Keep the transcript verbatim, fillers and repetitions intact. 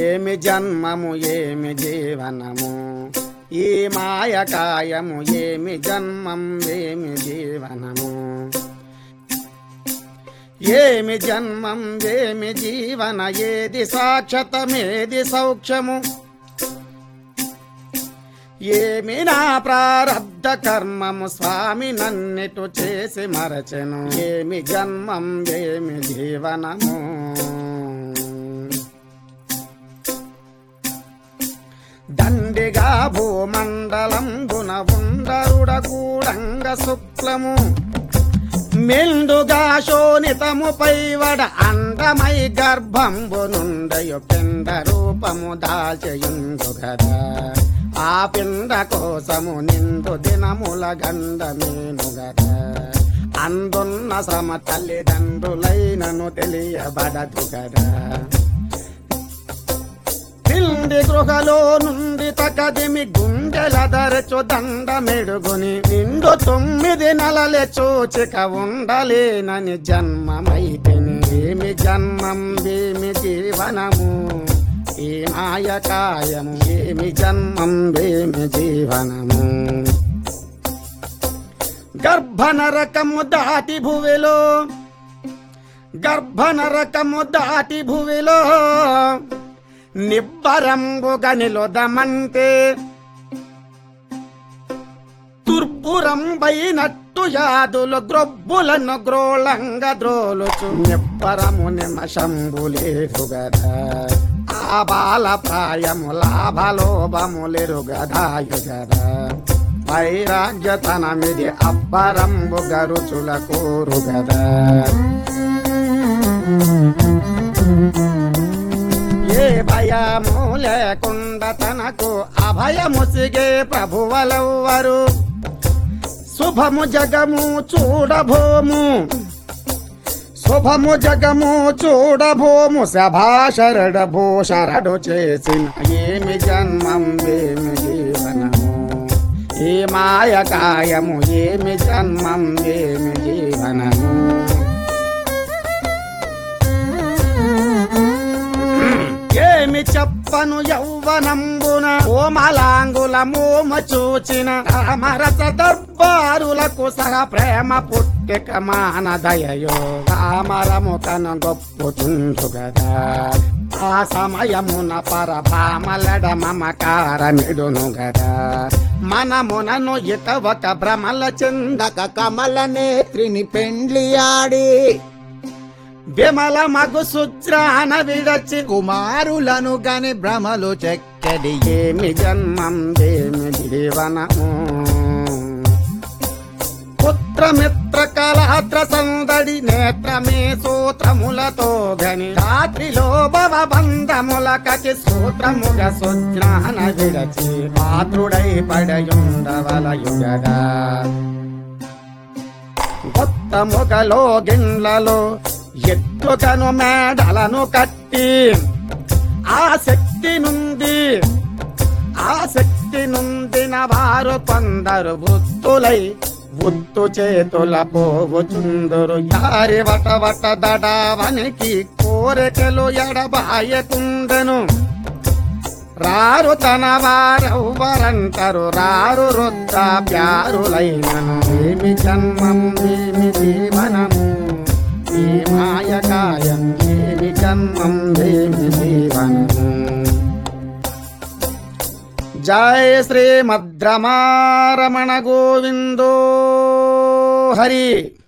ఏమి జన్మము ఏమి జీవనము ఈ మాయకాయము ఏమి జన్మం ఏమి జీవనము ఏమి జన్మం ఏమి జీవన ఏది సాక్షతమేది సౌఖ్యము ఏమి నా ప్రారబ్ధ కర్మము స్వామి నన్నిటు చేసి మరచెను ఏమి జన్మం ఏమి జీవనము దండిగా భూమండలం గుణ ఉండరుడ గూడంగ శుక్లము మెండుగా శోణితము పైవడ అండమై గర్భంబు నుండయు పిండ రూపము దాల్చయుండు గదా ఆ పిండ కోసము నిండు దినముల గండమేను గదా అందున్న సమ తల్లిదండ్రులైనను తెలియబడదు గదా తిండి గృహలో నుండి తకదిమి గుండెల దరచు దండ మెడుగుని నిండు తొమ్మిది నెలలే చూచిక ఉండలేనని జన్మమైతిని ఏమి జన్మం ఏమి జీవనము ఈ మాయకాయము ఏమి జన్మం ఏమి జీవనము గర్భనరకము దాటి భువిలో గర్భనరకము దాటి భువిలో నిబ్బరంబుగా నిలుదమంటే తుర్పురంబైనట్టు యాదులు గ్రొబ్బులను గ్రోళంగ ద్రోలుచు నిబ్బరము నిమశంబులేరు గదా ఆ బాల ప్రాయము లాభలోభములేరు గదాయు గదా వైరాగ్యతనమిది అబ్బరంబు గరుచుల కోరు గదా ఏ భయము లేకుండా తనకు అభయము సిగే ప్రభువలెవ్వరు శుభము జగము చూడభోము శుభము జగము చూడభోము సభాశరడ భూషరడు చేసిన ఏమి జన్మం ఏమి జీవనము ఈ మాయకాయము ఏమి జన్మం ఏమి జీవనము ఏమి చెప్పను యౌవనంబున ఓమలాంగుల మోమ చూచిన రామరస దర్బారులకు సహ ప్రేమ పుట్టిక మానదయయో కామరము కన గొప్పుచుండు గదా ఆ సమయమున పరభామలడ మమకారమిడును గదా మనమునను ఇక ఒక భ్రమల చెందక కమల నేత్రిని పెండ్లియాడి విమల మగు సుజ్రాన విడచి కుమారులను గని భ్రమలు చెక్కడి ఏమి జన్మం ఏమి జీవనము పుత్రమిత్ర కళాత్ర సందడి నేత్రమే సూత్రములతో గని రాత్రిలో భవ బంధముల కచి సూత్రముగ సుజ్రాన విడచి పాత్రుడై పడయుండవలయుగదా కొత్త మొగలో గిన్లలో ఎత్తుకను మేడలను కట్టి ఆ శక్తి నుండి ఆ శక్తి నుండిన వారు కొందరు వృత్తులై వృత్తు చేతుల పోవుచుందరు యారి వట వట దడావనికి కోరికలు ఎడబాయకుండెను రారు తన వారెవ్వరంటారు రారు వృద్ధాప్యారులైనను ఏమి జన్మం ఏమి జీవనము ఈ మాయకాయం ఏమి జన్మం ఏమి జీవనము జయ శ్రీమద్రమారమణ గోవిందో హరి.